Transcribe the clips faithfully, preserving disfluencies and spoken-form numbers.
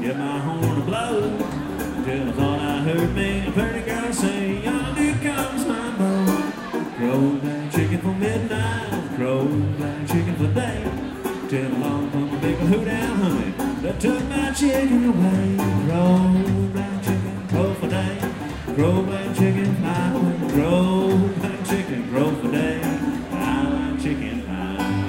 get my horn to blow. Till I thought I heard me a pretty girl say, yonder comes my bow. Crow black chicken for midnight, crow black chicken for day. Till along come a big hoot owl honey that took my chicken away. Crow black chicken, crow for day. Crow black chicken fly away. Crow black chicken, crow for day. I like chicken pie.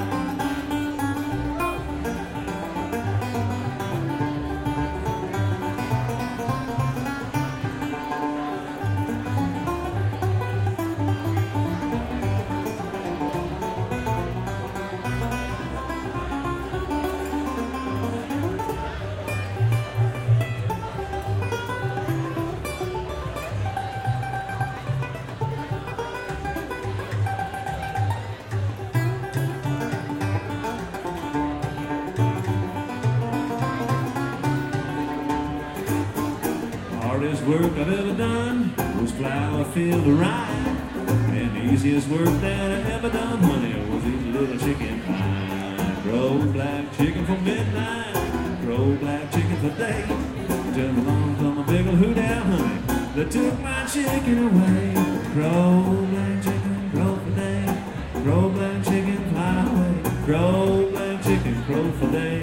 Hardest work I've ever done was plow a field of rye. And the easiest work that I ever done, honey, was eat a little chicken pie. Crow black chicken for midnight, crow black chicken for day. Till along come a big ol' hoot owl, honey, that took my chicken away. Crow black chicken, crow for day. Crow black chicken fly away. Crow black chicken, crow for day.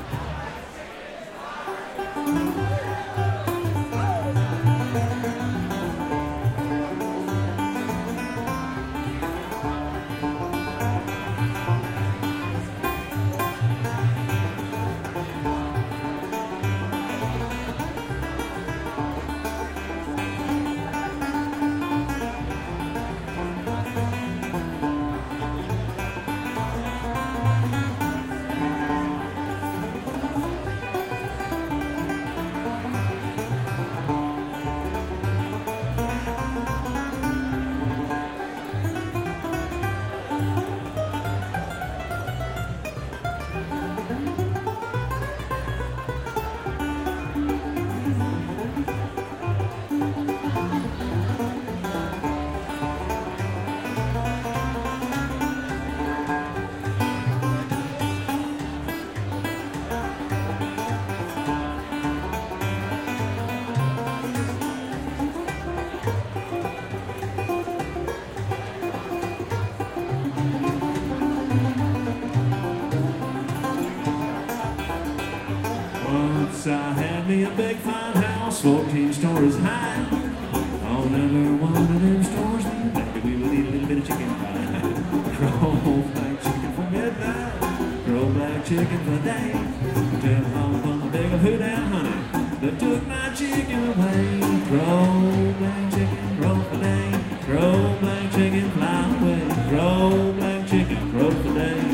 Once I had me a big fine house, fourteen stories high. On every one of them stores, maybe we would eat a little bit of chicken pie. Crow black chicken for midnight, crow black chicken for day. Till home from a big hoot owl honey that took my chicken away. Crow black chicken, crow for day. Crow black chicken fly away. Crow black chicken, crow for day.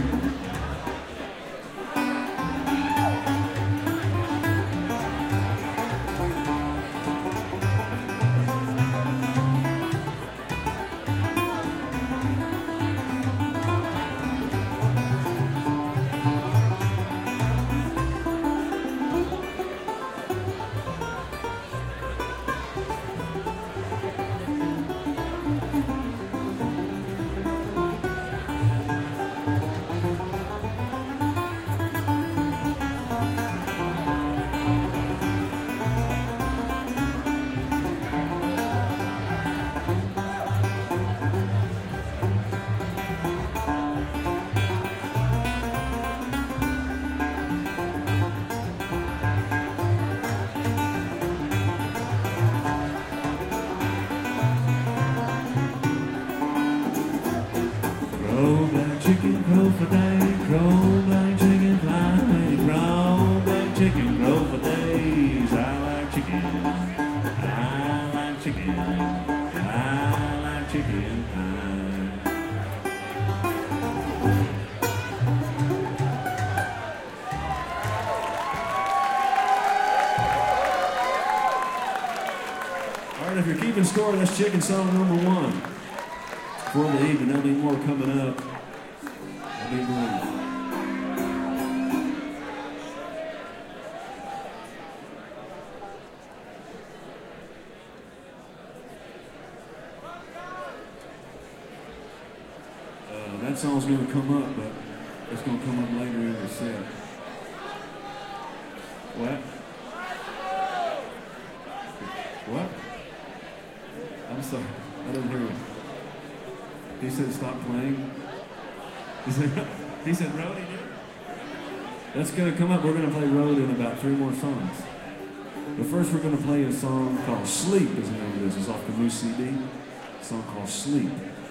Crow black chicken, crow for day. Crow black chicken, fly away. Crow black chicken, crow for days. I like chicken. I like chicken. I like chicken pie. All right, if you're keeping score, that's chicken song number one. For the evening, there'll be more coming up. I'll be going. Uh, that song's going to come up, but it's going to come up later in the set. What? What? I'm sorry. I didn't hear you. He said stop playing. He said, he said road, he did. That's going to come up. We're going to play road in about three more songs. But first we're going to play a song called Sleep is the name of this. It's off the new C D. A song called Sleep.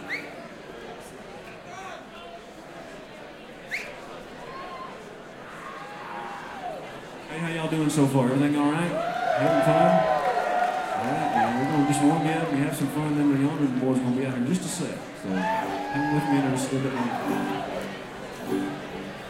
Hey, how y'all doing so far? Everything all right? Having fun? All right, man. We're going to just warm you up and have some fun. Then the younger boys are going to be out here in just a sec. So hang with me and just a little bit longer.